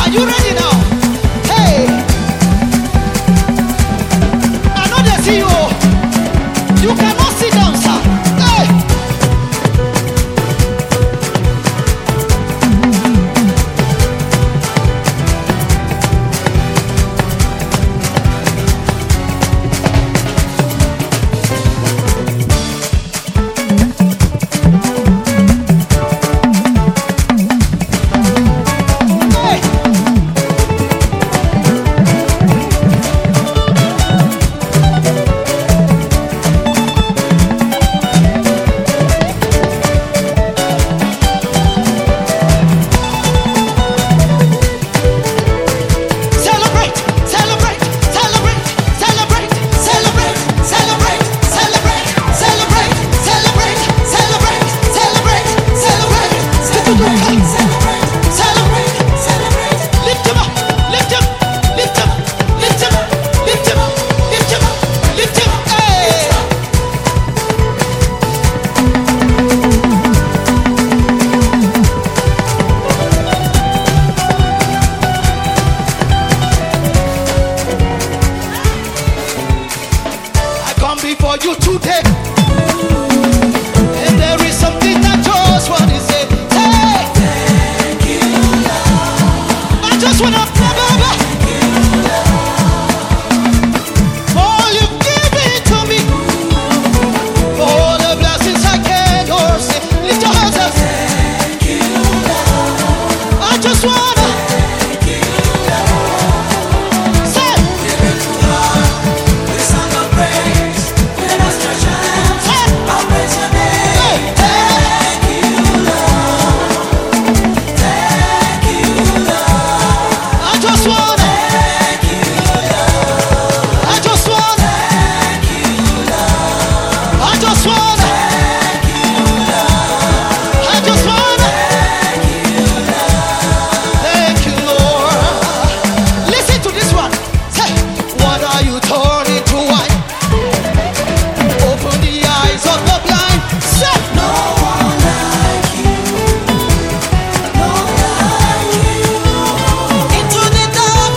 you ready now? Hey, I know they see you. You cannot sit down, sir. Hey. For you today, and there is something I just want to say. Hey, thank you, Lord. I just wanna thank you, Lord, for all you've given to me, for all the blessings I can't or say. Lift your hands up. Thank you, Lord. I just wanna thank you, Lord. Say, give it to God. We song of praise. Into the dark.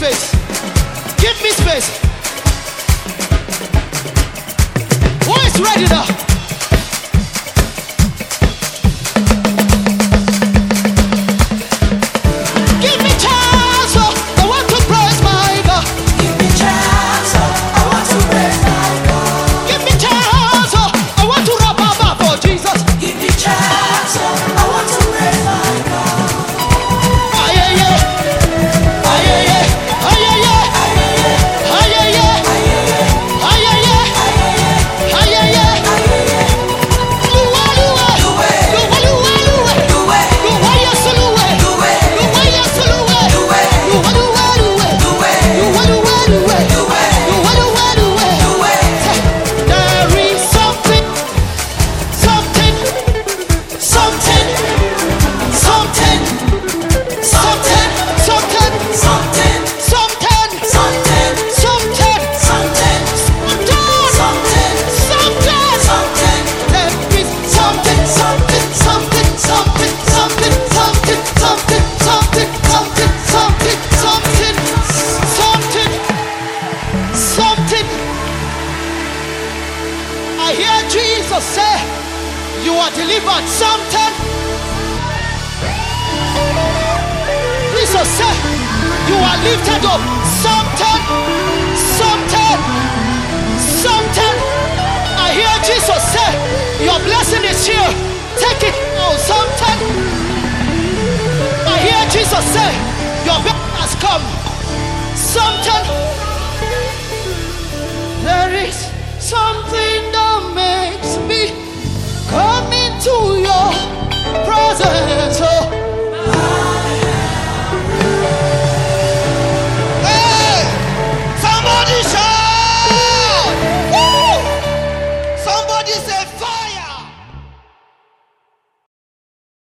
space. Give me space. Who is ready now? Give me chance, oh, I want to praise my God. Give me chance, oh, I want to praise my God. Give me chance, oh, I want to rap about for Jesus. Give me chance, oh, I want to praise my God. Aye, aye, aye. Aye, aye, aye. Aye, aye, aye. Aye, aye, aye. Aye, aye, aye. Aye, aye, aye. Luwa, luwa. Luwa, luwa, luwa. Luwa, yes, luwa. Luwa, yes, luwa. Luwa, luwa, luwa. Luwa, luwa, luwa. Luwa, luwa, luwa. There is something, something, something, something, something, something, Something, something, something, something, something, something, something, something, there is something, something, something, something, something, something, something, something, something, something, something, something, something. I hear Jesus say, "You are delivered." Something. Jesus said, "You are lifted up." Something, something, something. I hear Jesus say, "Your blessing is here. Take it now." Something. I hear Jesus say, "Your blessing has come." Something. There is something.